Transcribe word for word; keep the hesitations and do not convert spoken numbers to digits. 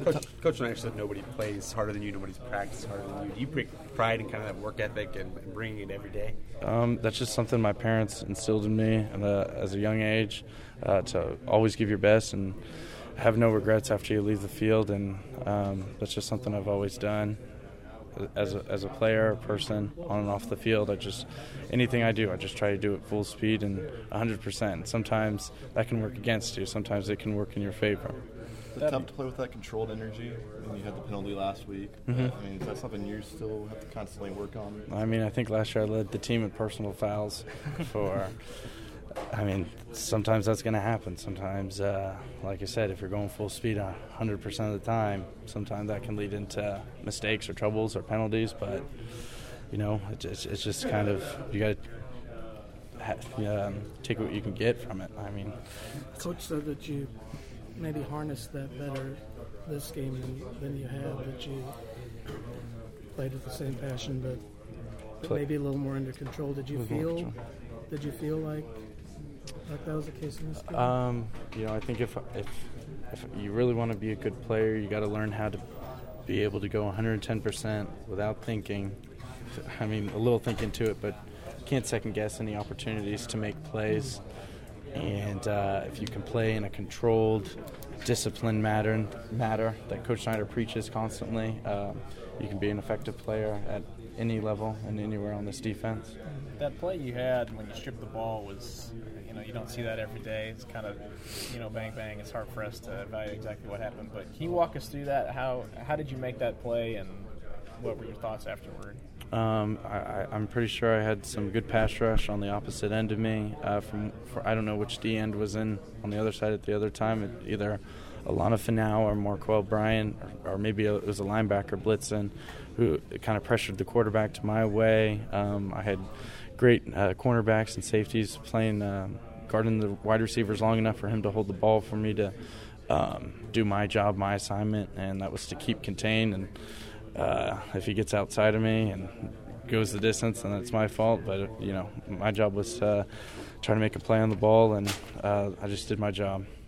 Coach, Coach Snyder said nobody plays harder than you, nobody's practiced harder than you. Do you take pride in kind of that work ethic and, and bringing it every day? Um, that's just something my parents instilled in me and, uh, as a young age, uh, to always give your best and have no regrets after you leave the field. And um, that's just something I've always done. As a, as a player, a person, on and off the field, I just anything I do, I just try to do it full speed and one hundred percent. Sometimes that can work against you. Sometimes it can work in your favor. Is it tough to play with that controlled energy? I mean, you had the penalty last week. Mm-hmm. I mean, is that something you still have to constantly work on? I mean, I think last year I led the team in personal fouls for I mean, sometimes that's going to happen. Sometimes, uh, like I said, if you're going full speed one hundred percent of the time, sometimes that can lead into mistakes or troubles or penalties. But, you know, it, it's, it's just kind of, you got to um, take what you can get from it. I mean, Coach said that you maybe harnessed that better this game than, than you have, that you played with the same passion, but, but Play. maybe a little more under control. Did you feel, did you feel like Like that was the case in this game? Um, you know, I think if if if you really want to be a good player, you got to learn how to be able to go one hundred ten percent without thinking. I mean, a little thinking to it, but you can't second guess any opportunities to make plays. And uh, if you can play in a controlled, disciplined matter, matter that Coach Snyder preaches constantly, um, you can be an effective player at any level and anywhere on this defense. That play you had when you stripped the ball was, you know, you don't see that every day. It's kind of, you know, bang, bang. It's hard for us to evaluate exactly what happened. But can you walk us through that? How how did you make that play, and what were your thoughts afterward? Um, I, I, I'm pretty sure I had some good pass rush on the opposite end of me. Uh, from for, I don't know which D end was in on the other side at the other time. It, either Alana Finau or Marquel Bryant, or, or maybe it was a linebacker blitzing, who kind of pressured the quarterback to my way. Um, I had great uh, cornerbacks and safeties playing, um, guarding the wide receivers long enough for him to hold the ball for me to um, do my job, my assignment, and that was to keep contained. And uh, if he gets outside of me and goes the distance, then that's my fault. But, you know, my job was to try to make a play on the ball, and uh, I just did my job.